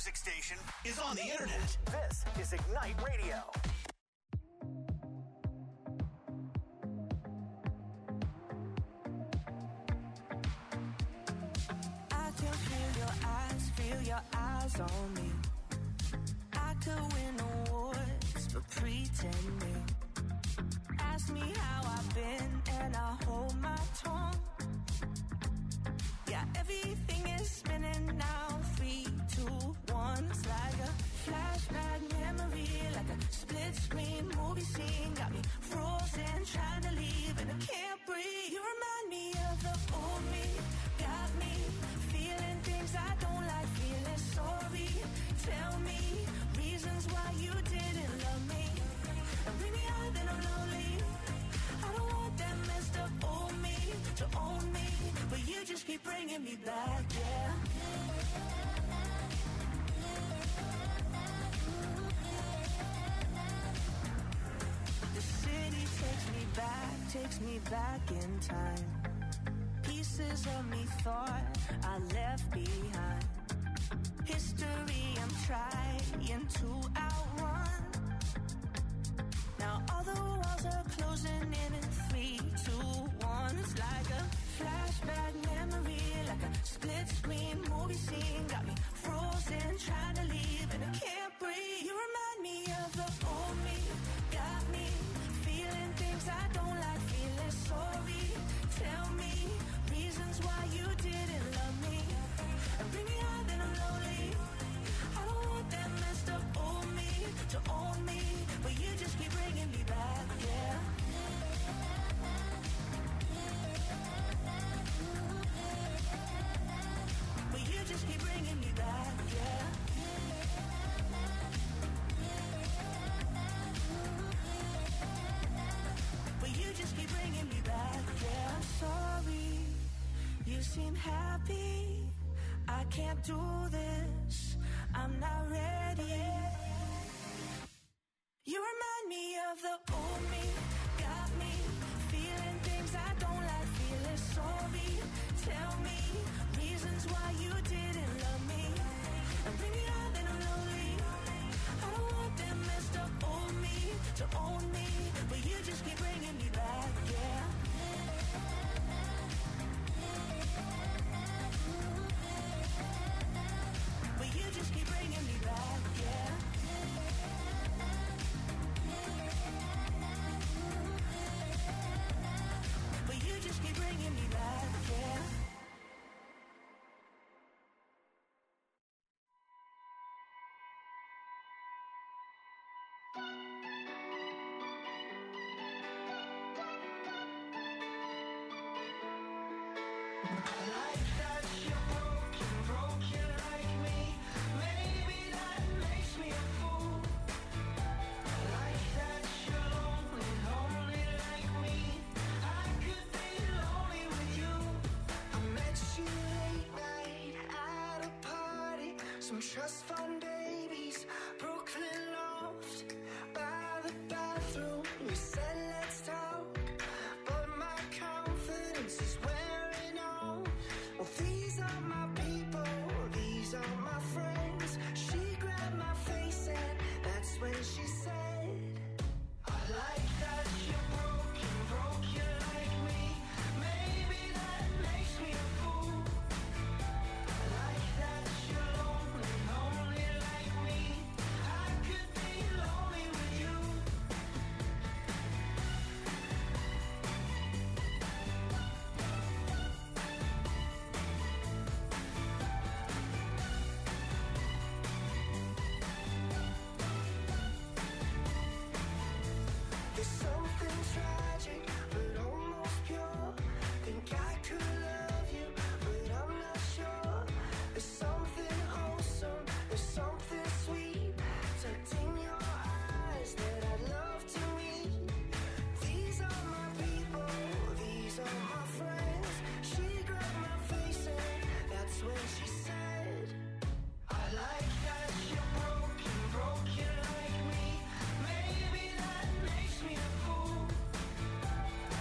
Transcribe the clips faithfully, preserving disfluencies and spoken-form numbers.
music station is on the internet. This is Ignite Radio. I can feel your eyes, feel your eyes on me. I could win awards for pretending. Ask me how I've been and I hold my tongue. Yeah, everything is spinning now. Three, two, one. It's like a flashback memory, like a split screen movie scene. Got me frozen, trying to leave and I can't breathe. You remind me of the old me. Got me feeling things I don't like, feeling sorry. Tell me reasons why you didn't love me. And bring me out then I'm lonely. I don't want that messed up old me to own me, but you just keep bringing me back, yeah. The city takes me back, takes me back in time. Pieces of me thought I left behind. History I'm trying to outrun. Now all the walls are closing in in three, two, one. It's like a flashback memory, like a split screen movie scene. Got me frozen, trying to leave and I can't breathe. You remind me of the old me. Got me feeling things I don't like, feeling sorry. Tell me reasons why you didn't love me. And bring me out then I'm lonely. I don't want that messed up old me to own me, but you just keep bringing me back, yeah. But you just keep bringing me back, yeah. But you just keep bringing me back, yeah. I'm sorry, you seem happy. I can't do this, I'm not ready. You remind me of the old me. Got me feeling things I don't like, feeling sorry. Tell me reasons why you didn't love me. And bring me out then I'm lonely. I don't want that messed up old me to own me, but you just keep bringing me back, yeah. But you just keep bringing me back, yeah. But you just keep bringing me back, yeah. Trust fund babies, Brooklyn loft, by the bathroom. We said let's talk, but my confidence is wearing off. Well, these are my people, these are my friends. She grabbed my face and that's when she said, I like that you're broken, broken like me. Maybe that makes me a fool. I like that you're lonely, lonely like me. I could be lonely with you. There's something tragic, but almost pure. Think I could love you, but I'm not sure. There's something wholesome, there's something sweet tucked in your eyes that I'd love to meet. These are my people, these are my friends. She grabbed my face and that's when she said, I like that you're broken, broken like me. Maybe that makes me a fool. I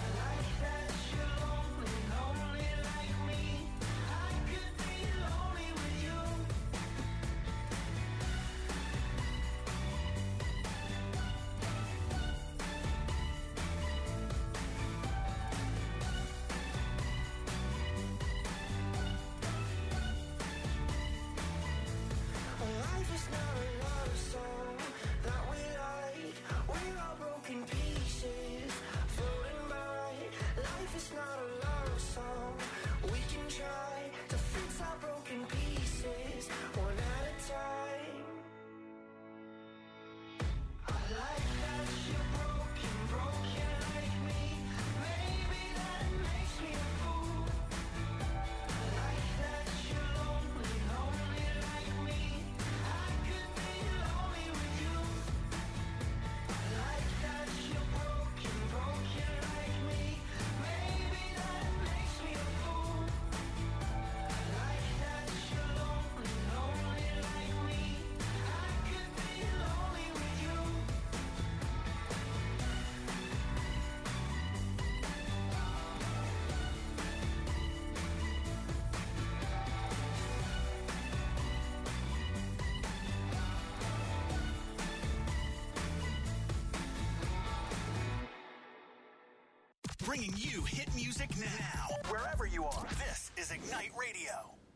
bringing you hit music now. Wherever you are, this is Ignite Radio.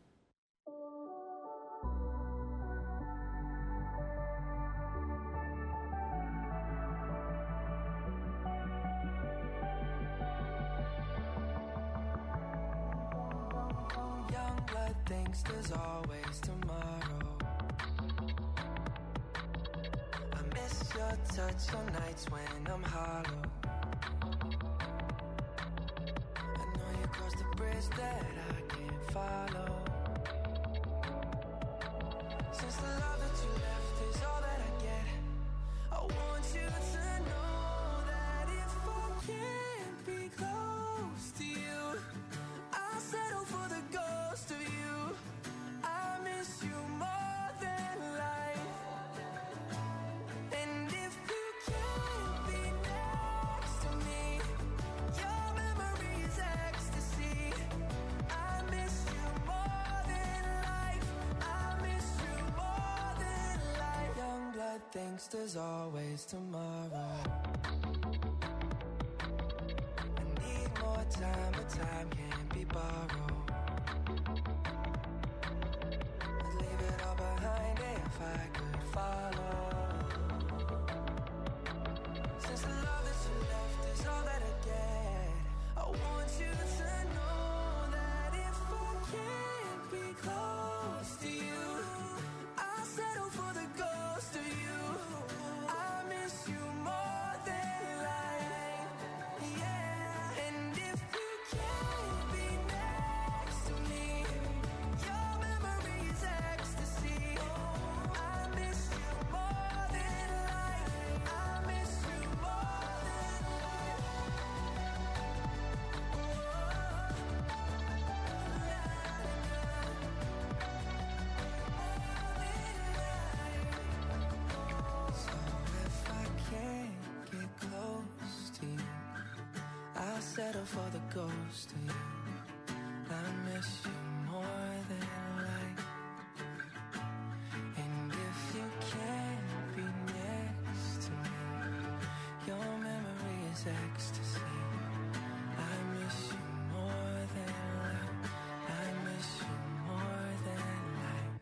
Young blood thinks there's always tomorrow. I miss your touch on nights when I'm hollow. I know you crossed the bridge that I can't follow. Since the love that you left is all that I get, I want you to know that if I can't be close to you, I'll settle for the ghost of you. I miss you more than life. And if you can't be next to me, your memory is ecstasy. I miss you more than life. I miss you more than life. Young blood thinks there's always tomorrow. I need more time, but time can't be borrowed. I'd leave it all behind if I could follow. Since the love that you left is all that I get, I want you to know that if I can't be close to you, I'll settle for the ghost of you. I miss you more than life. Yeah. And if you can't be next to me, your memory is ecstasy. I miss you more than life. I miss you more than life. So if I can't get close to you, I'll settle for the ghost of you. I miss you more than life. And if you can't be next to me, your memory is ecstasy. I miss you more than life. I miss you more than life.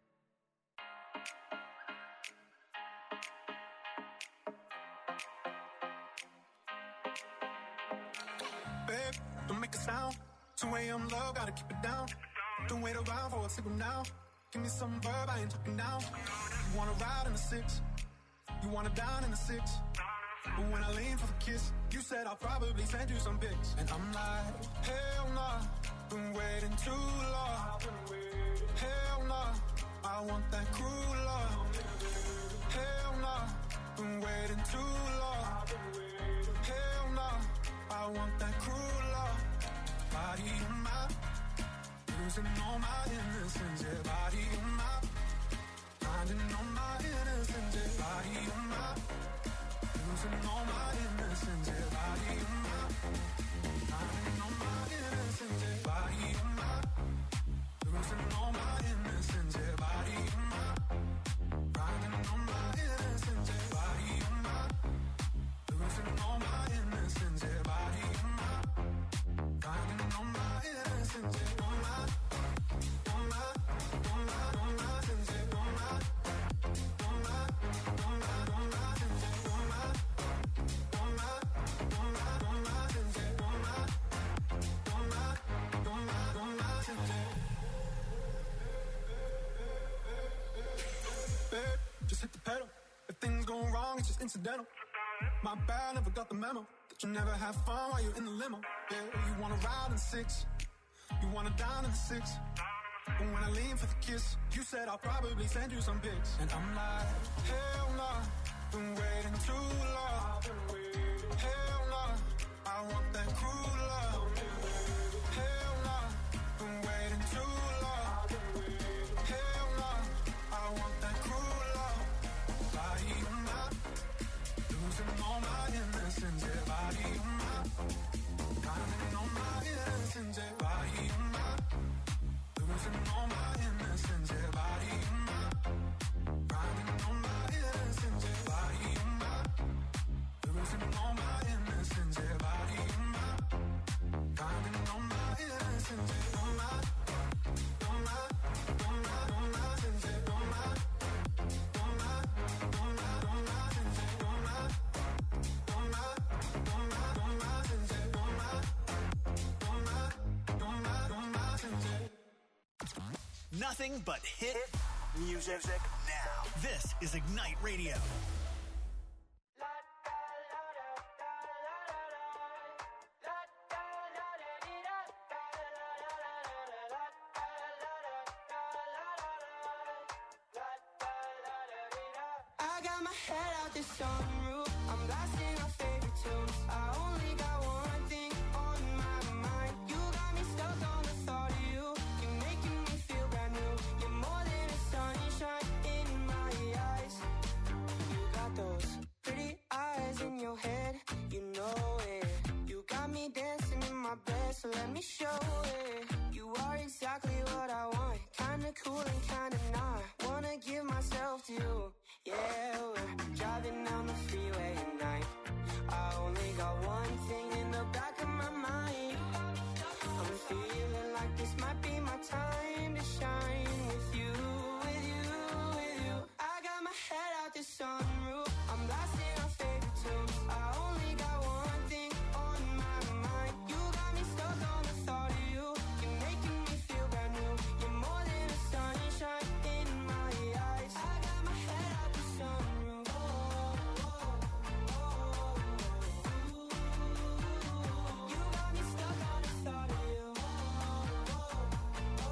Babe, don't make a sound. two a.m. love, gotta keep it down. Don't wait around for a signal now. Give me some verb, I ain't talking now. You wanna ride in the six, you wanna down in the six. But when I lean for the kiss, you said I'll probably send you some pics. And I'm like, hell nah, been waiting too long. Hell nah, I want that cruel love. Hell nah, been waiting too long. Hell nah, I want that cruel love. Body on my, losing all my innocence. Yeah, body on my, finding all my innocence. Yeah, body on my, losing all my innocence. Yeah, body on my, finding all my innocence. Yeah, body on my, losing all my innocence. Yeah, body on my, finding all my innocence. Yeah, body on my, losing all my innocence. Yeah, body on my, finding all my innocence. Yeah, on my, on my, on my, on my innocence. Yeah, on my, on my, on my, on my innocence. Yeah, on my, on my, on my, on my innocence. Yeah, on my, on my, on my, on my innocence. Babe, just hit the pedal. If things go wrong, it's just incidental. My bad, never got the memo that you never have fun while you're in the limo. Yeah, you wanna ride in the six, you wanna down in the six. But when I lean for the kiss, you said I'll probably send you some pics. And I'm like, hell nah, been waiting too long. Hell nah, I want that cruel love. Hell nah, been waiting too long. Hell nah, I want that cruel love. Body on my, losing all my innocence. Yeah, body on my, finding all my innocence. Yeah, body on my, losing all my innocence. Yeah, body on my, finding all my innocence. Yeah, body on my, losing all my innocence. Yeah, body on my, nothing but hit music now. This is Ignite Radio. I got my head out the sunroof. I'm blasting our favorite tunes. I only got one thing on my mind. You got me stuck on the thought of you. You're making me feel brand new. You're more than a sunshine in my eyes. You got those pretty eyes in your head. You know it. You got me dancing in my bed, so let me show it. You are exactly what I want. Kinda cool and kinda not. Wanna give myself to you. Yeah, we're driving down the freeway at night. I only got one thing in the back of my mind. I'm feeling like this might be my time to shine with you, with you, with you. I got my head out the sunroof. I'm blasting our favorite tunes. I only got one thing on my mind. You got me stuck on the thought of you. You're making me feel brand new. You're more than a sunshine in my eyes. I got my head out the sunroof. Oh, oh, oh, oh. You got me stuck on the thought of you. Oh, oh,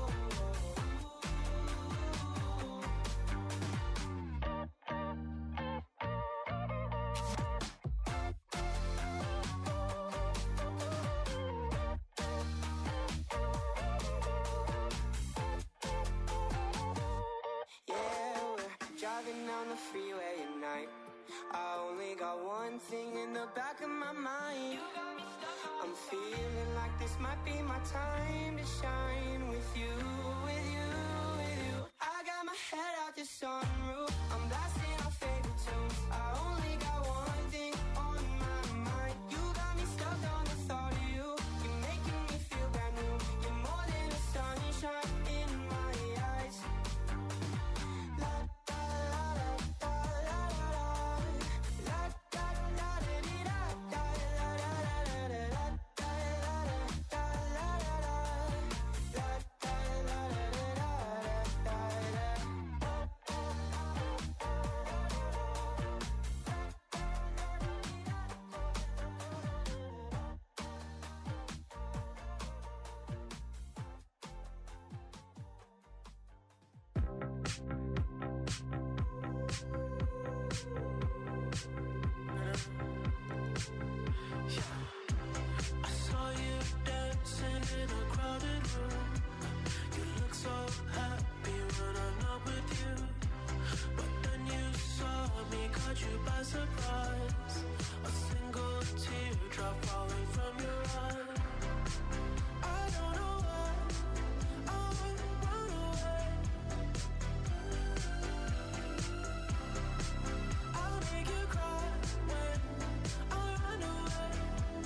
yeah, we're driving down the freeway at night. I only got one thing in the back of my mind. I'm feeling like this might be my time to shine with you, with you, with you. I got my head out the sunroof. I'm blasting our favorite tunes. I only got one thing on my mind. You got me stuck on the thought of you. You're making me feel brand new. You're more than a sunshine in my eyes. La da la da la la la. La da la da dee da da la la la la la. La da la da la la la. La da la da da da I saw you dancing in a crowded room. You look so happy when I'm not with you. But then you saw me, caught you by surprise. A single teardrop falling from your eye. I don't know why I would run away. I'll make you cry when I run away.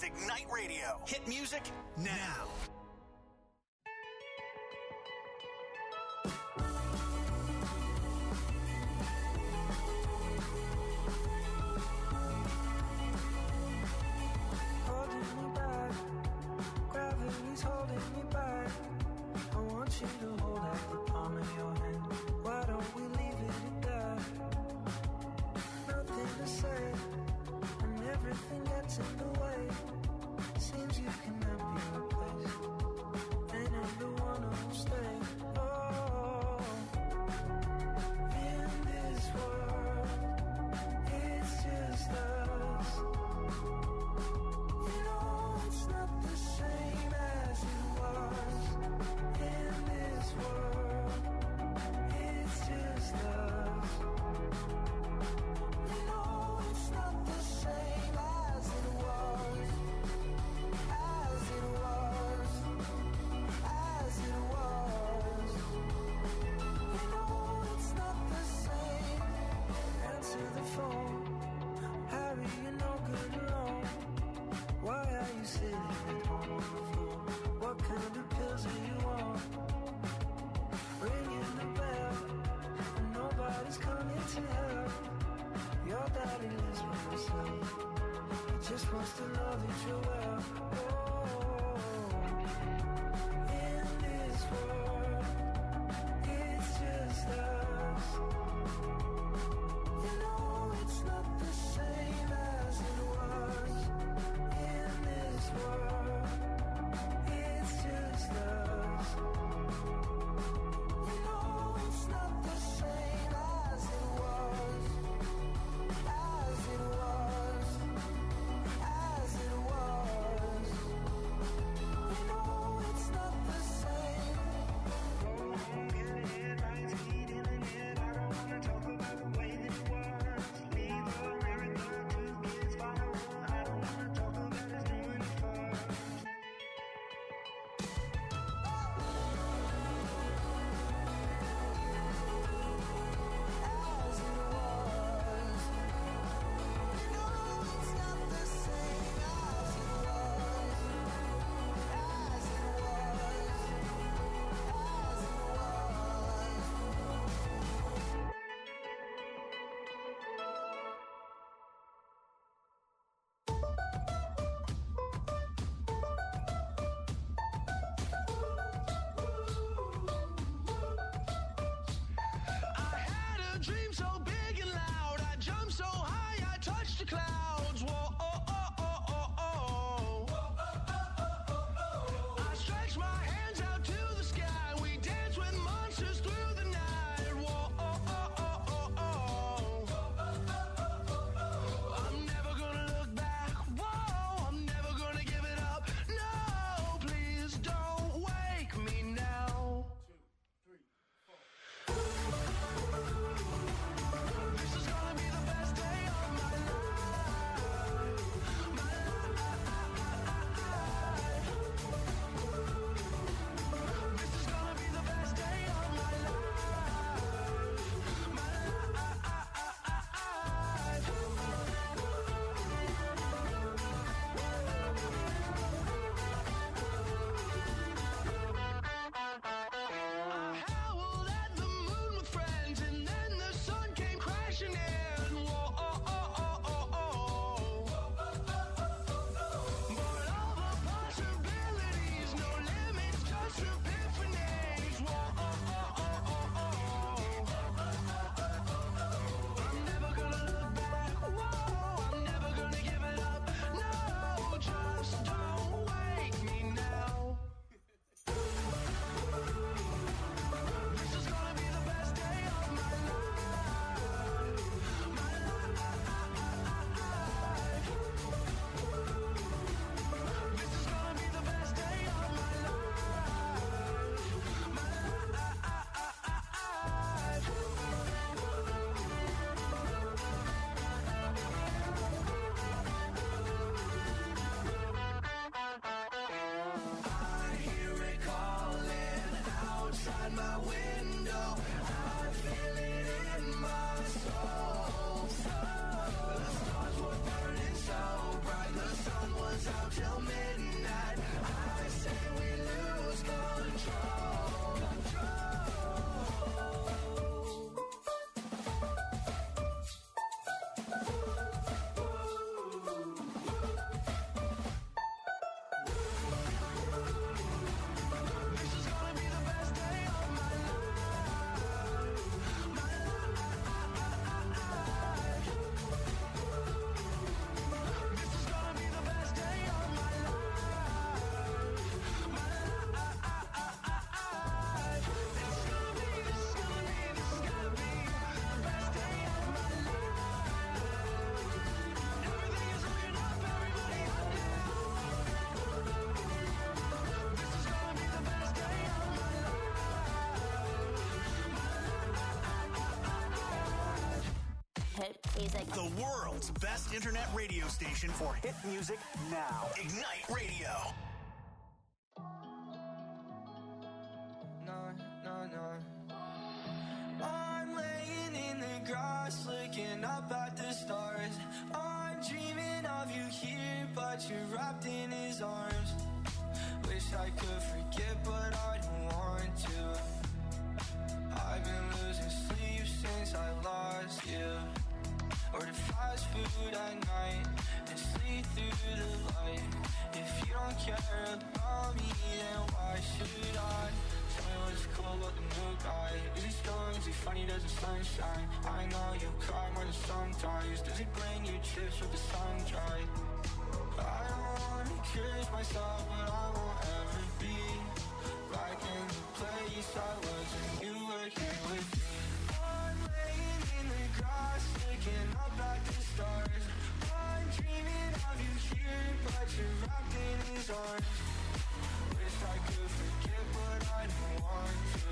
Ignite Radio. Hit music now. Holding me back, gravity's holding me back. I want you to hold out the palm of your hand. Why don't we leave it at that? Nothing to say, and everything gets in the way. Seems you cannot be replaced, and I'm the one who'll stay. Oh, in this world, it's just us. You know it's not the same as it was. In this world, it's just us. You know it's not the same as it was. As it was. As it was. You know it's not the same. Answer the phone. Harry, you're no good alone. Why are you sitting at home on the floor? What kind of pills are you on? Ringing the bell, and nobody's coming to help. Your daddy lives by himself. He just wants to know that you're well. Oh, in this world, it's just us. You know it's not the same as it was. In this world, it's just us. You know it's not the same as it was. As it was. As it was. You know it's not the same. Go home, get it, lights heat in the head. I don't wanna talk about the way that it was. Leave America, two kids follow her. I don't wanna talk about us doing it first. As it was. You know it's not the same as it was. As it was. As it was. I had a dream so big and loud. I jumped so high, I touched the clouds. Whoa, oh, oh, oh, oh, oh. I stretched my hands out to the sky. We danced with monsters through the night. Whoa, oh, oh, oh, oh, oh. I'm never gonna look back. Whoa, I'm never gonna give it up. No, please don't wake me now. This is gonna be the best day of my life. music. The world's best internet radio station for hit music now. Ignite Radio. No, no, no. I'm laying in the grass, looking up at the stars. I'm dreaming of you here, but you're wrapped in his arms. Wish I could forget, but I don't want to. I've been losing sleep since I lost you. Order fast food at night and sleep through the light. If you don't care about me, then why should I? Tell me what's cool about the new guy. Is he strong? Is he funny? Does the sunshine? I know you cry more than sometimes. Does he bring you chips with the sun dry? I don't wanna curse myself, but I won't ever be back in the place I was when you were here with me. I'm laying in the grass, looking up at the stars. I'm dreaming of you here, but you're wrapped in his arms. Wish I could forget, but I don't want to.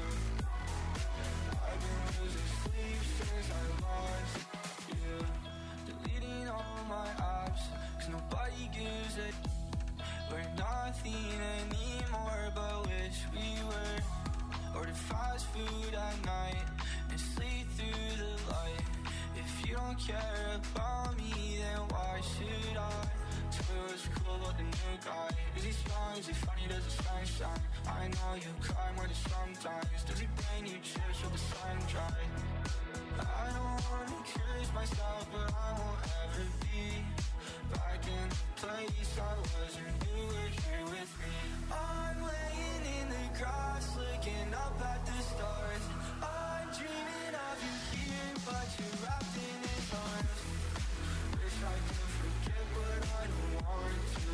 I've been losing sleep since I lost you. Deleting all my apps, cause nobody gives a. We're nothing anymore, but wish we were. Order fast food at night and sleep through the light. If you don't care about me, then why should I? Tell me what's cool about the new guy. Is he strong? Is he funny? Does the sunshine? I know you cry more than sometimes. Does he bring you chips with the sun dry? I don't wanna curse myself, but I won't ever be back in the place I was when you were here with me. I'm laying in the grass, looking up at the stars. I'm dreaming of you here, but you're wrapped in his arms. Wish I could forget, but I don't want to.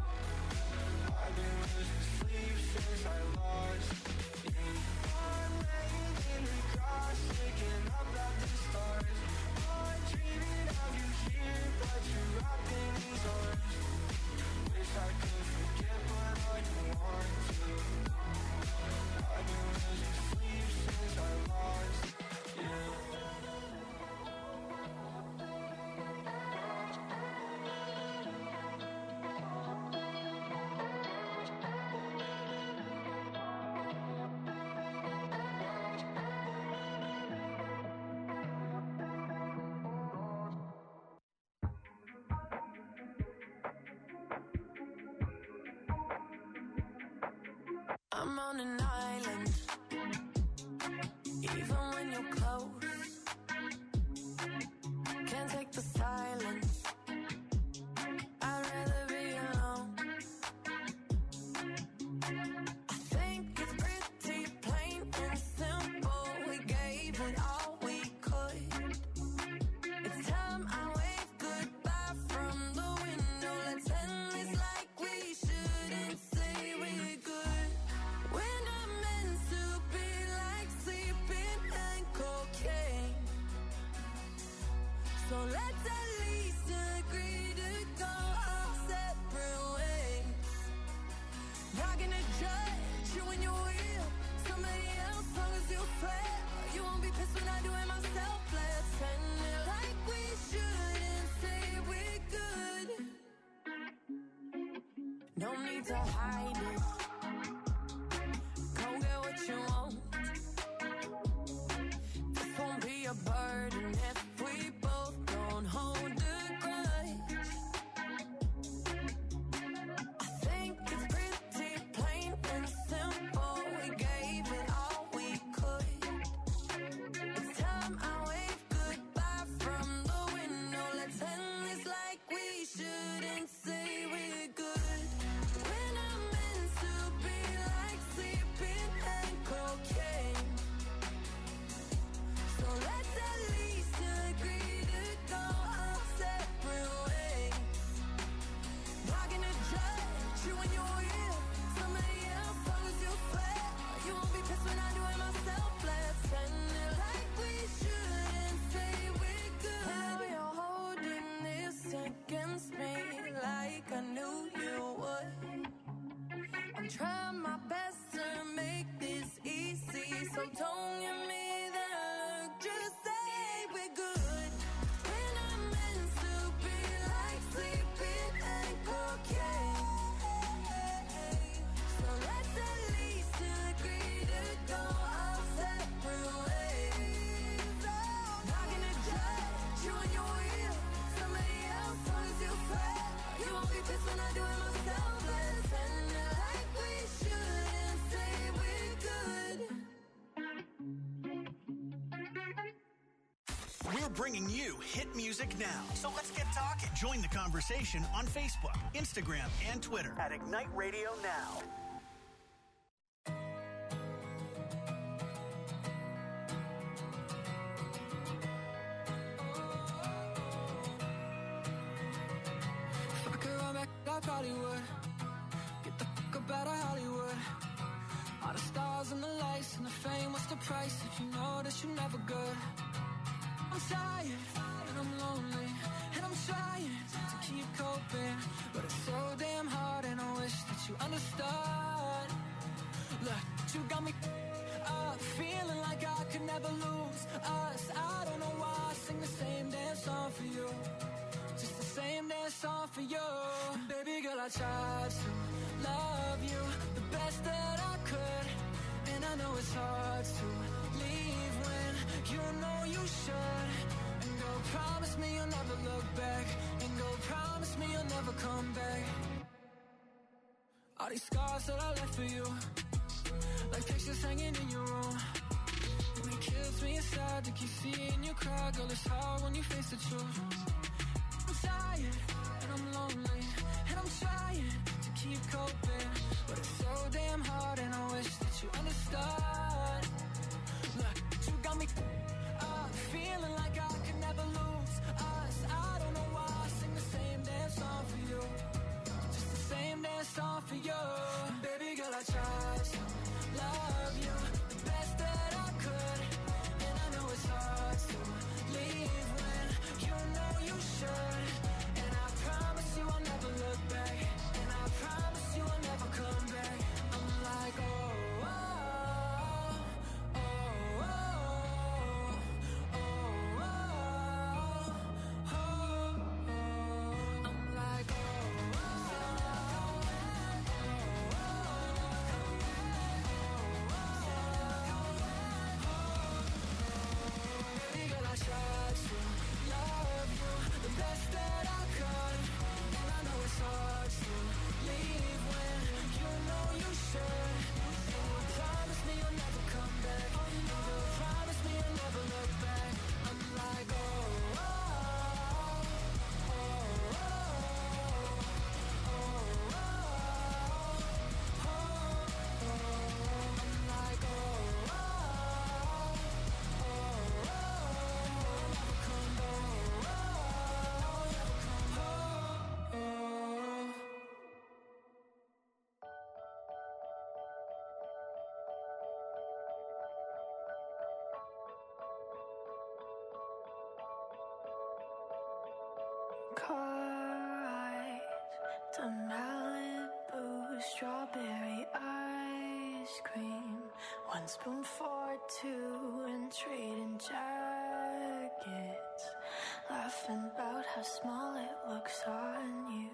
I've been losing sleep since I lost you. I'm laying in the grass, looking up at the stars. I'm dreaming of you here, but you're wrapped in his arms. Wish I could forget, but I don't want to. I've been losing sleep since I lost you. I'm on an island, even when you're close. Can't take the silence. I'd rather be alone. I think it's pretty plain and simple. We gave it all we could. It's time I wave goodbye from the window. Let's end this like we shouldn't say we're good. We're not meant to be like sleeping and cocaine. So let's at least agree to go our separate ways. Not gonna judge you when you're real. Somebody else, long as you swear. You won't be pissed when I do it myself. Let's end it like we shouldn't say we're good. No need to hide it. Go get what you want. This won't be a burden if we both don't hold a grudge. I think it's pretty plain and simple. We gave it all we could. It's time I wave goodbye from the window. Let's end this like we shouldn't say we're good. We're not meant to be like sleeping and cocaine. So let's at least agree to go our separate ways. Not gonna judge you when you're real. Somebody else, long as you swear. You won't be pissed when I do it myself. Let's end it like we shouldn't say we're good. Now you're holding this against me like I knew you would. I'm trying my best to make this easy, so don't give me that look. Just say we're good. We're not bringing you hit music now. So let's get talking. Join the conversation on Facebook, Instagram, and Twitter at Ignite Radio Now. If I could run back, I probably would. Get the fuck up out of Hollywood. All the stars and the lights and the fame, what's the price if you know that you're never good? I'm tired and I'm lonely and I'm trying to keep coping, but it's so damn hard and I wish that you understood. Look, you got me up, feeling like I could never lose us. I don't know why I sing the same damn song for you, just the same damn song for you. And baby girl, I tried to love you the best that I could, and I know it's hard to leave when you know you should. And go promise me you'll never look back, and go promise me you'll never come back. All these scars that I left for you, like pictures hanging in your room, and it kills me inside to keep seeing you cry. Girl, it's hard when you face the truth. I'm tired and I'm lonely and I'm trying to keep coping, but it's so damn hard and I wish that you understood. Look, you got me up, feeling like I could never lose us. I don't know why I sing the same damn song for you, just the same damn song for you. And baby girl, I tried to love you the best that I could, and I know it's hard to leave when you know you should. And I promise you I'll never look back, and I promise you I'll never come back. I'm like, oh, oh, oh, oh, oh, oh, oh, oh. I'm like, oh, baby girl, I tried to love you the best that I could, and I know it's hard to leave when you know you should. And you promise me you'll never come back, and you promise me you'll never look back. I'm like, oh, oh, oh, oh, oh, oh, oh, oh. I'm like, oh, oh, oh, oh, never come back, oh, never come home, oh. Car ride to Malibu, strawberry ice cream, one spoon for two, and trading jackets, laughing about how small it looks on you.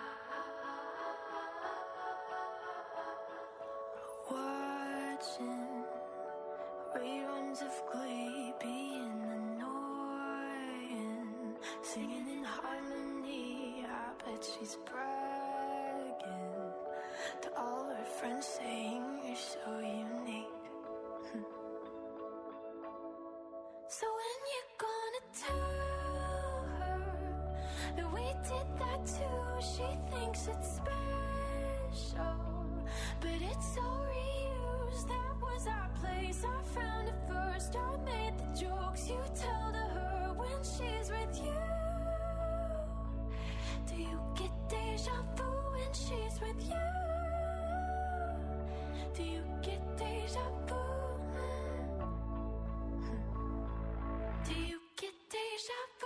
Watching reruns of Glee, being annoying, singing in harmony. I bet she's bragging to all her friends, saying you're so unique. So when you gonna tell her that we did that too? She thinks it's special, but it's all reused. That was our place, I found it first. I made the jokes you tell to her when she's with you. Do you get deja vu when she's with you? Do you get deja vu? Do you get deja vu?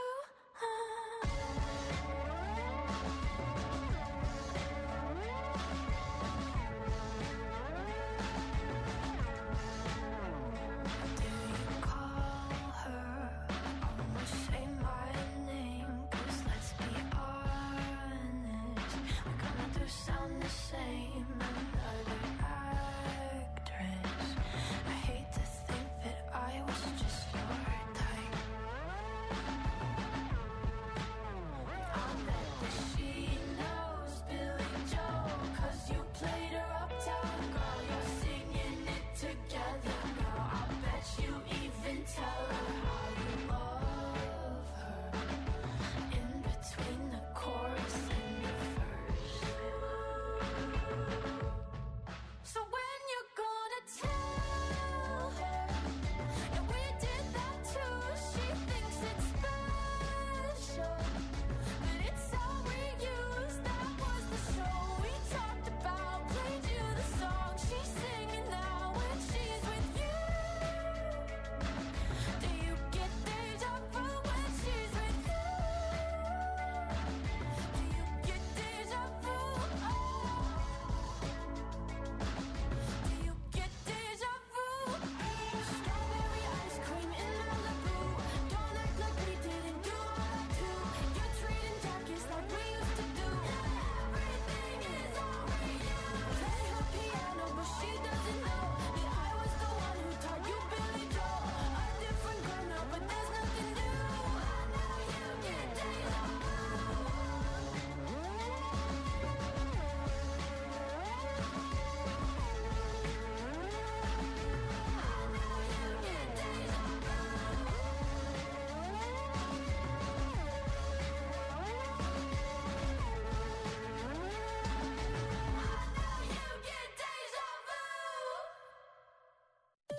Do you call her? Almost say my name, 'cause let's be honest, we kinda do sound the same.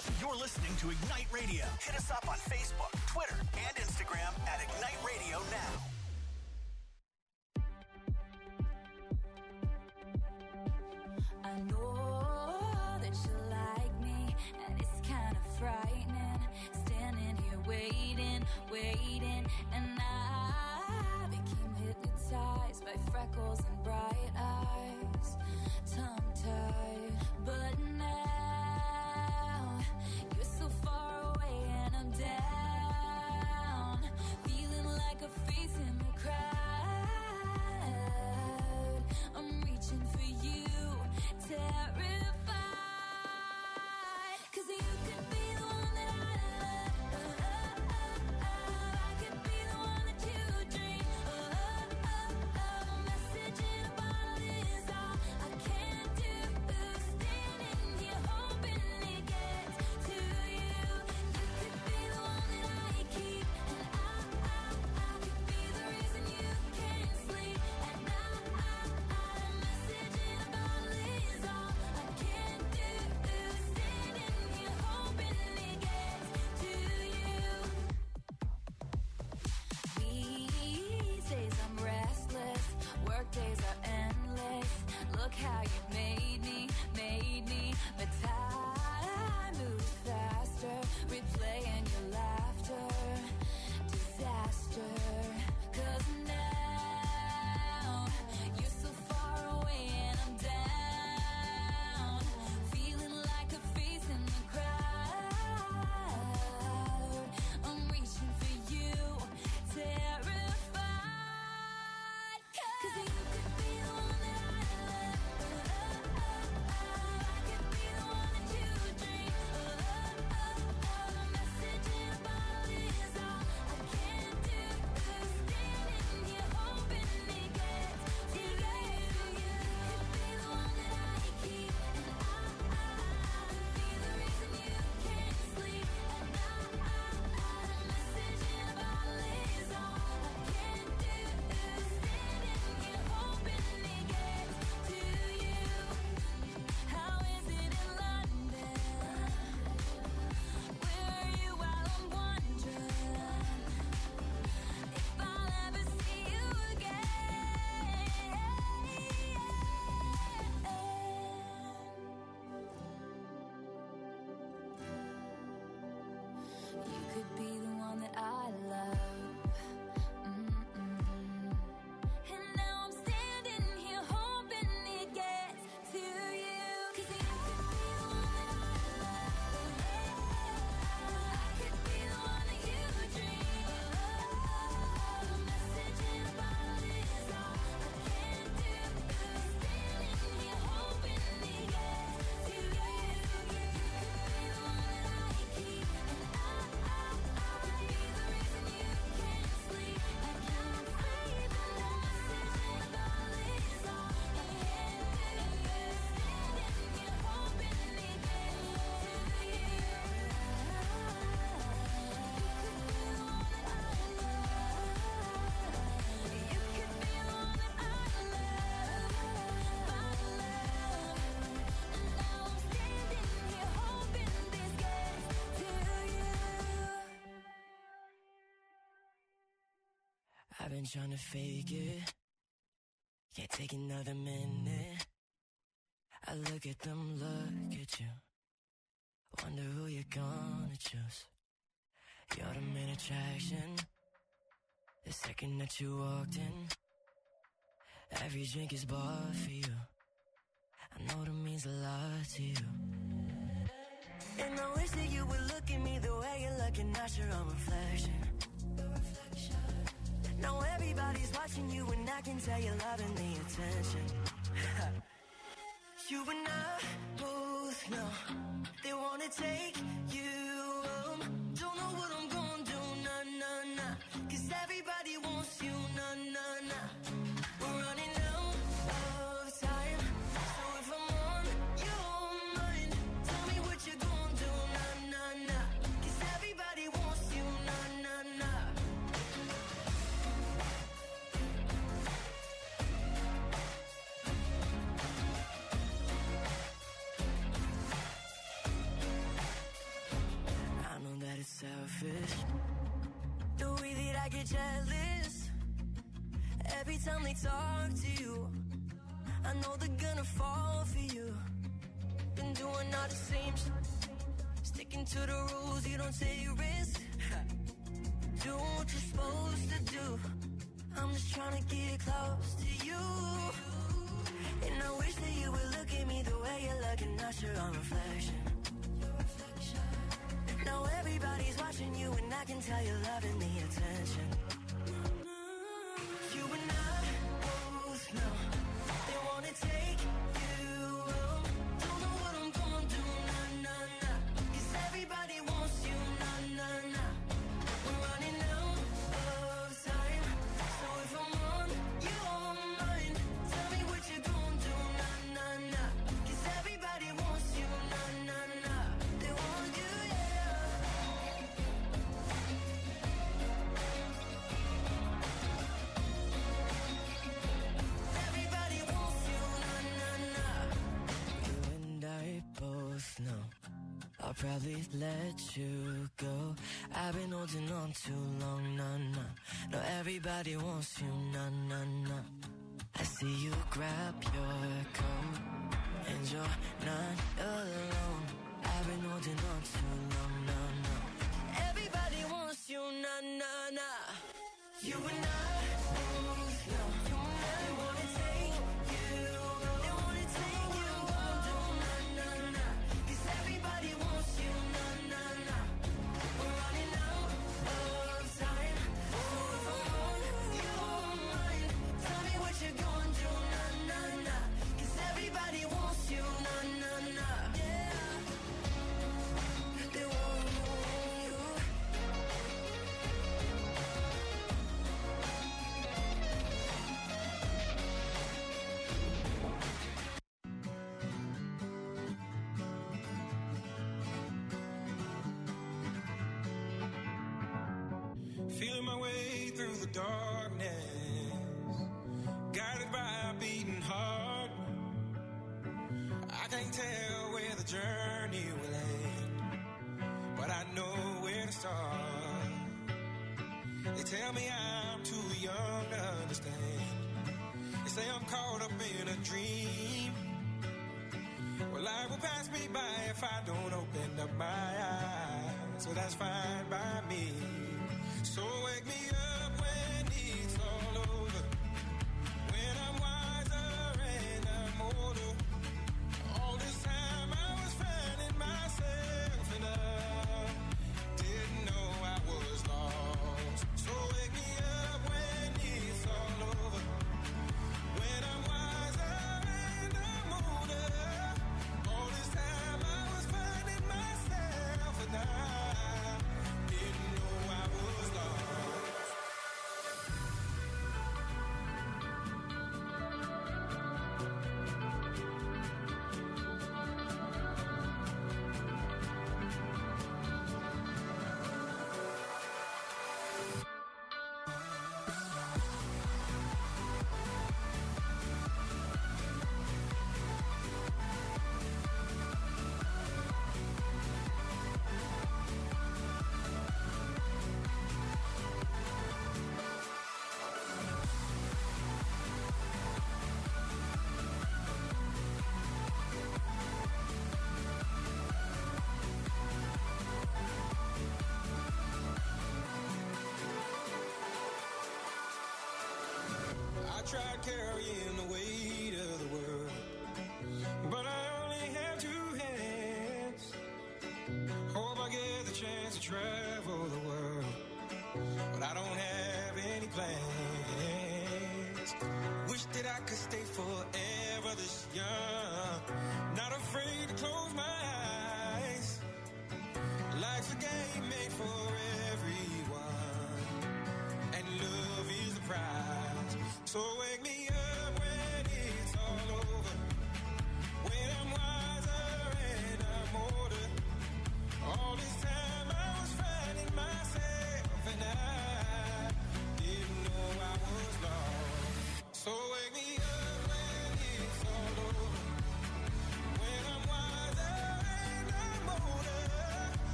You're listening to Ignite Radio. Hit us up on Facebook, Twitter, and Instagram at Ignite Radio Now. I know that you like me, and it's kind of frightening. Standing here waiting, waiting, and I became hypnotized by freckles and bright eyes, tongue-tied. But now you're so far away and I'm down, feeling like a face in the crowd. I'm reaching for you, terrified, 'cause you could be the one that I love. I could be the one that you dream of. A message in a bottle is all I can do. Standing here hoping it gets to you. You could be the one that I keep, and I, I, I could be the reason you can't sleep at night. A message in a bottle is all I can do. Standing here hoping it gets to you. These days I'm restless, work days are endless. Look how you made me, made me. But time moves faster, replaying your laughter. Disaster, 'cause now you're so far away and I'm down, feeling like a face in the crowd. I'm reaching for you, terrified, 'cause you could be the one that I love. I could be the one that you dream of. A message in a bottle is all I can do. Standing here hoping it gets to you. You could be the one that I keep, and I, I could be the reason you can't sleep at night. A message in a bottle is all I can do. Standing here hoping it gets to you. How is it in London? Where are you while I'm wondering if I'll ever see you again? You could be the one that I love. Mm-mm. And now I'm standing here hoping it gets to you. 'Cause you could be the one that I love. I could be the one that you dream of. A message in a bottle is all I can do. Standing here hoping it gets to you. You could be the one that I keep, and I, I, I could be the reason you can't sleep at night. Baby, a message in a bottle is all I can do. Standing here hoping it gets to you. You could be the one that I love. You could be the one that I love, my love. And now I'm standing here hoping this gets to you. I've been trying to fake it, can't take another minute. I look at them, look at you, wonder who you're gonna choose. You're the main attraction, the second that you walked in. Every drink is bought for you, I know that means a lot to you. And I wish that you would look at me the way you're looking at your own reflection. Now everybody's watching you and I can tell you're loving the attention. You and I both know they wanna take you home. Don't know what I'm gonna do, nah, nah, nah. 'Cause everybody wants you, nah, nah, nah. We're running out of time, so if I'm on your mind, tell me what you're gonna do, nah, nah, nah. 'Cause everybody wants you, nah, nah, nah. get jealous every time they talk to you. I know they're gonna fall for you. Been doing all the same shit, sticking to the rules, you don't take risks. Do what you're supposed to do. I'm just trying to get close to you. And I wish that you would look at me the way you're looking, not your own reflection. Now everybody's watching you and I can tell you're loving the attention. You and I both know they wanna take you home. Don't know what I'm gonna do, nah, nah, nah. Cause everybody wants you, nah, nah, nah. We're running out of time. So if I'm on your mind, tell me what you're gonna do, nah, nah, nah. Cause everybody wants you, nah, nah, nah. They want you, yeah. Everybody wants you, nah, nah, nah. You and I both know I'll probably let you go. I've been holding on too long, nah, nah. No, everybody wants you, nah, nah, nah. I see you grab your coat and you're not alone. I've been holding on too long, nah, nah. Everybody wants you, nah, nah, nah. You and I both know they wanna take you, they wanna take you home, nah, nah, nah. Cause everybody wants you, nah, nah, nah. We're running out of time. So if I'm on your mind, tell me what you're gonna do, nah, nah, nah. Cause everybody wants you, nah, nah, nah. Yeah. They want you. Feeling my way through the darkness, guided by a beating heart. I can't tell where the journey will end, but I know where to start. They tell me I'm too young to understand. They say I'm caught up in a dream. Well, life will pass me by if I don't open up my eyes. So that's fine by me. So wake me up when it's all over, when I'm wiser and I'm older. All this time I was finding myself and I didn't know I was lost. So wake me up when it's all over, when I'm wiser and I'm older. All this time I was finding myself and I didn't know I was lost.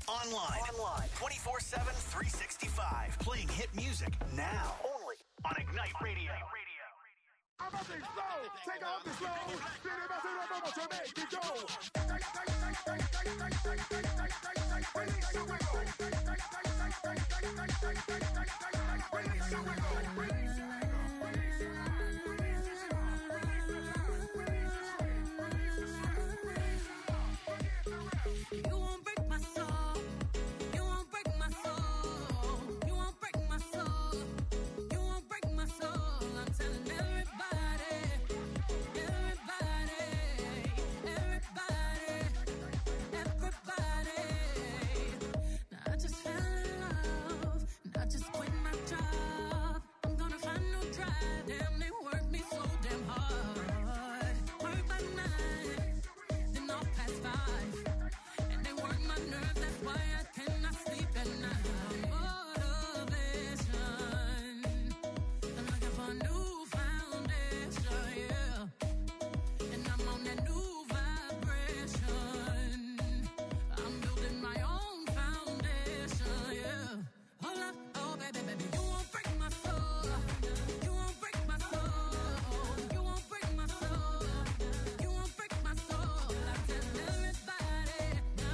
Online. Online. twenty-four seven, three sixty-five. Playing hit music now. Only on Ignite Radio. I'm about to explode. Take off the slow. Then if I say I'm about to make it go. Release your wiggle. Release your wiggle. Release your You won't break my soul. You won't break my soul. You won't break my soul. You won't break my soul. I'm telling everybody, everybody, everybody, everybody. Now I just fell in love. And I just quit my job. I'm gonna find no drive. Damn, they work me so damn hard. Work by nine, then I'll pass five. My nerves, that's why I cannot sleep at night. Motivation, I'm looking for a new foundation, yeah. And I'm on that new vibration. I'm building my own foundation, yeah. Hold up, oh baby, baby, you won't break my soul. You won't break my soul. You won't break my soul. You won't break my soul. I tell everybody.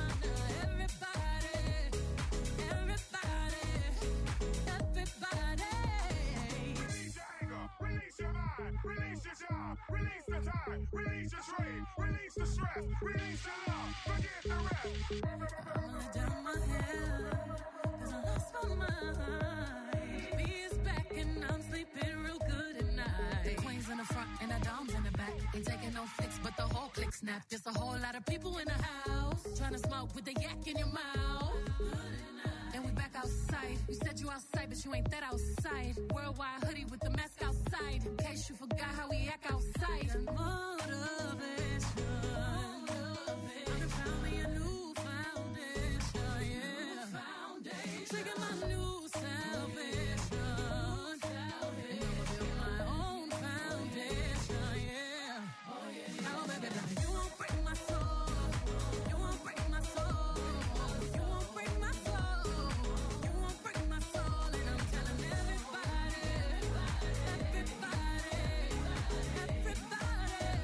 Release your job, release the time, release your trade, release the stress, release your love, forget the rest. I'm laying down my head, cause I lost my mind. B is back and I'm sleeping real good at night. The queen's in the front and the dom's in the back. Ain't taking no flicks, but the whole click snap. There's a whole lot of people in the house, trying to smoke with the yak in your mouth. And we back outside. You said you outside, but you ain't that outside. Worldwide hoodie with the mask outside. In case you forgot how we act outside. Motivation. I found me a new foundation, yeah. Taking my new salvation. And I'ma build my own foundation, yeah. Oh, baby, baby, you won't break my soul. You won't break my soul. You won't break my soul. You won't break my soul. And I'm telling everybody, everybody, everybody,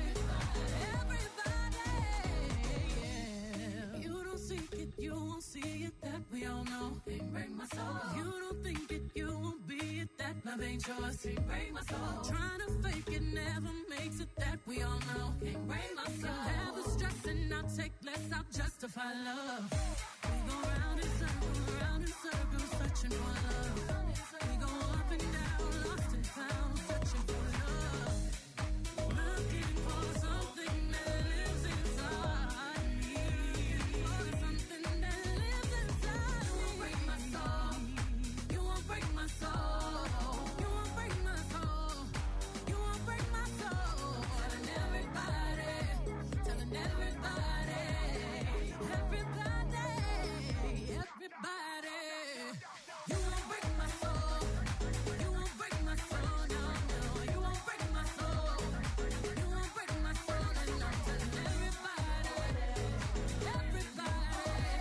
everybody, yeah. You don't seek it, you won't see it, that we all know. Can't break my soul. You don't think it, you won't be it, that love ain't yours. Can't break my soul. Trying to fake it never makes it, that we all know. Can't break my soul. Have the stress and I'll take less, I'll justify love. We go round in circles, round in circles, searching for love. We go up and down, lost and found, searching for love. Looking for something that lives inside me. For something that lives inside me. You won't break my soul. You won't break my soul. You won't break my soul. You won't break my soul. Telling everybody, telling everybody, everybody, everybody. You won't break my soul. You won't break my soul. No, no. You won't break my soul. You won't break my soul. And I'm telling everybody, everybody,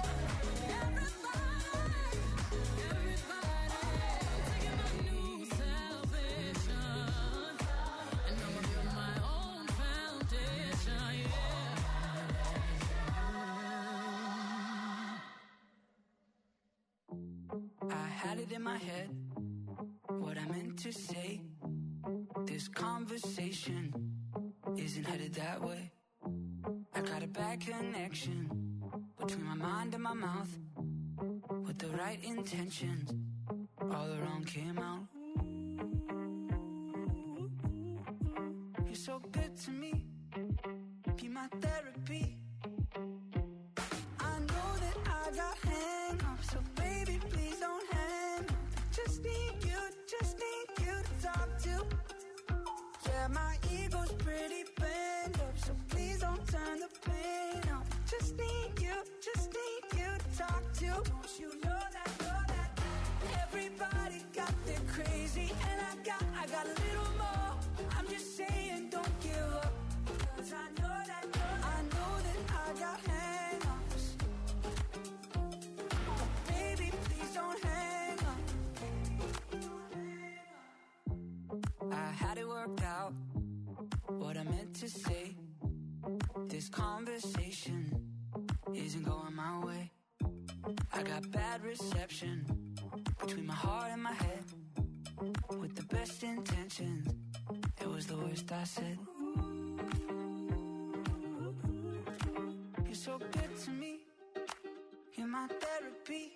everybody, everybody. Taking my new salvation. And I'ma build my own foundation, yeah. I had it in my head, what I meant to say. This conversation isn't headed that way. I got a bad connection between my mind and my mouth. With the right intentions, all the wrong came out. You're so good to me, be my therapy. I know that I got hang-ups, so baby, please don't hang up. Just need you, just need you to talk to. Yeah, my ego's pretty bent up, so please don't turn the pain up. Just need you, just need you to talk to. Don't you know that, know that everybody got their crazy, and I got, I got a little more. I'm just saying, don't give up, 'cause I know that, know that, I know that I got hang-ups. worked out what I meant to say. This conversation isn't going my way. I got bad reception between my heart and my head. With the best intentions, it was the worst I said. You're so good to me, you're my therapy.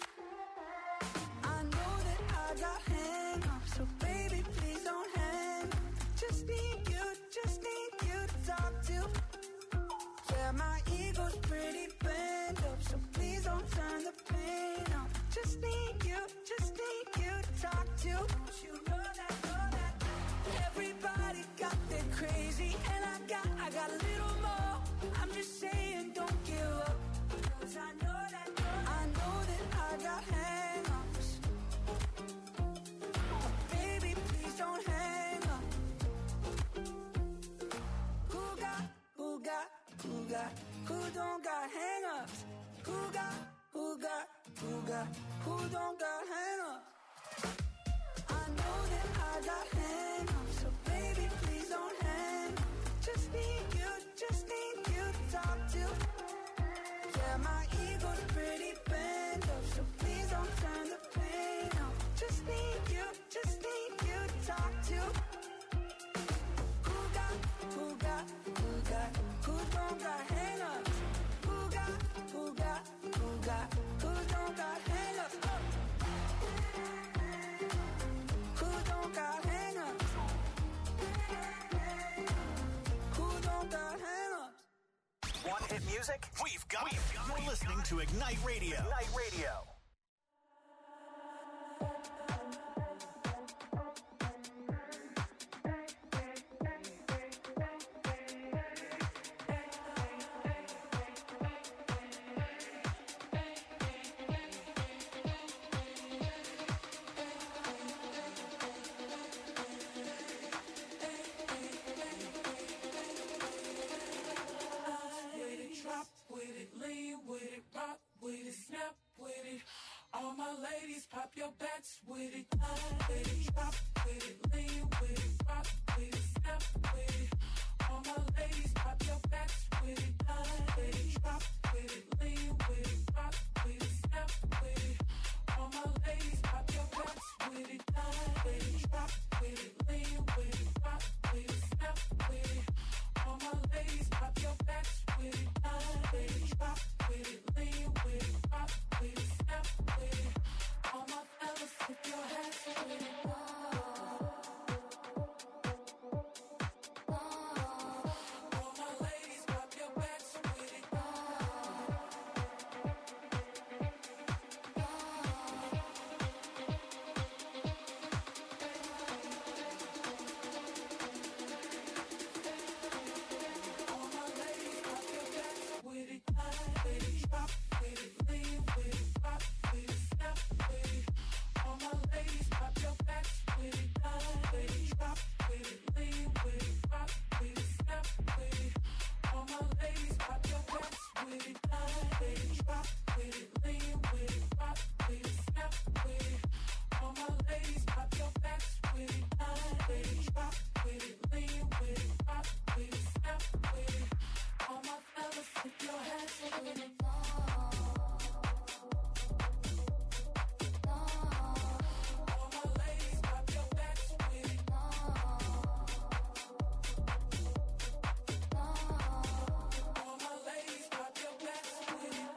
I know that I got hang-ups, so baby, please don't hang. Just need you, just need you to talk to. Yeah, my ego's pretty bent up, so please don't turn the pain up. Just need you, just need you to talk to. You know that, know that. Everybody got their crazy, and I got, I got a little more. I'm just saying, don't give up, 'cause I know that, I know that I got hang-ups. Baby, please don't hang up. Who got, who got, who got, who don't got hang-ups? Who got, who got, who got, who don't got hang-ups? I know that I got hang-ups, so baby, please don't hang. Just need you, just need you to talk to. Yeah, my ego's pretty bent up, so please don't turn the pain up. Just need you, just need you to talk to. Who got, who got, who got, who don't got hang-ups? Who got, who got, who got, who don't got hang-ups? Oh. Who don't got hang-ups? Who don't got hang-ups? Want hit music? We've got it. You're listening to Ignite Radio. Ignite Radio. Drop with it, lean with it, rock with it, snap with it. All my ladies, pop your backs with it. With it, drop with it, lean with it, rock with it, snap with it. All my ladies, pop your backs with it. With it, drop with it, lean with it, rock with it, snap with it. All my ladies, pop your backs with it. With it, drop with it, lean with it, rock with it, snap with it. All my ladies, pop your backs with it. With it, drop with it, lean with it, rock with it, snap with it. All my fellas, put your hands with it. All my ladies, pop your backs with it. All my ladies, pop your backs with it. With it, drop with it, lean with it, rock with it, snap with it. All my ladies, pop your backs with it. With it, drop with it, lean with it, rock with it, snap with it. All my ladies, pop your backs with it. With it, drop with it, lean with it, rock with it, snap with it. All my ladies, pop your backs with it. With it, drop with it, lean with it, rock with it, snap with it. All my fellas, put your hands with it. All my ladies, pop your backs with it. All my ladies, pop your backs with it.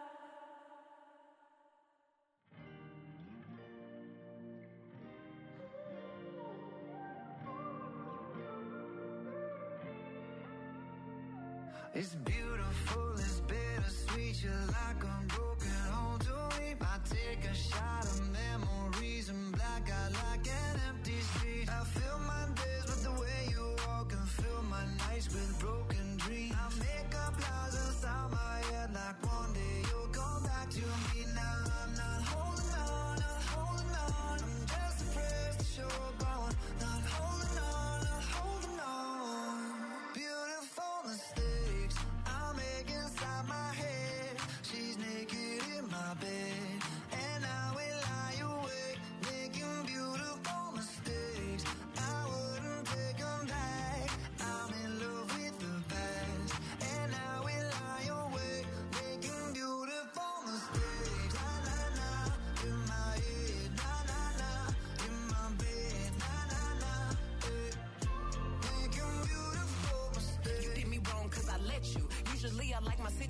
It's beautiful, it's bittersweet. You're like a broken home to me. I take a shot of memories and black out like an empty street. I fill my days with the way you walk and fill my nights with broken dreams. I make up lies inside my head like one day you'll come back to me. Now I'm not holding on, not holding on. I'm just afraid to show up on. Not holding on, not holding on. Beautiful mistakes I make inside my head. She's naked in my bed, and I will lie awake, making beautiful mistakes. I wouldn't take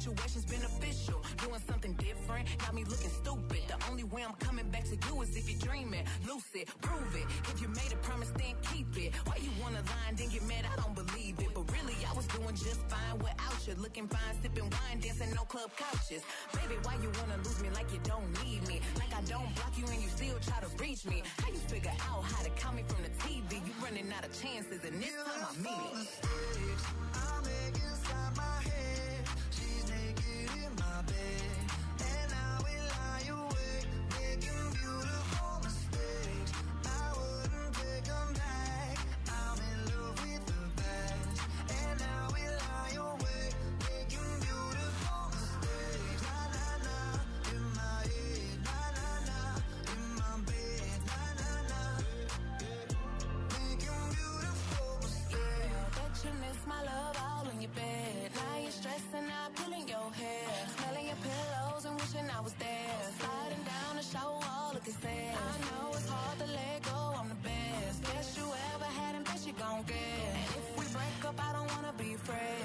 situation's beneficial. Doing something different, got me looking stupid. The only way I'm coming back to you is if you're dreaming. Lucid, prove it. If you made a promise, then keep it. Why you wanna lie and then get mad? I don't believe it. But really, I was doing just fine without you. Looking fine, sipping wine, dancing no club couches. Baby, why you wanna lose me like you don't need me? Like I don't block you and you still try to reach me. How you figure out how to call me from the T V? You running out of chances and this time I mean it. I make inside my head. She's naked in my bed, and I will lie awake, making beautiful mistakes. I wouldn't take them back. I'm in love with the past, and I will lie awake, making beautiful mistakes. Na na na, in my head, na na na, in my bed, na na na, making beautiful mistakes. I bet you miss my love all in your bed. Now you're stressing out, pulling your hair, smelling your pillows and wishing I was there. Sliding down the shower wall, looking sad. I know it's hard to let go, I'm the best. Best you ever had and best you gon' get. And if we break up, I don't wanna be friends.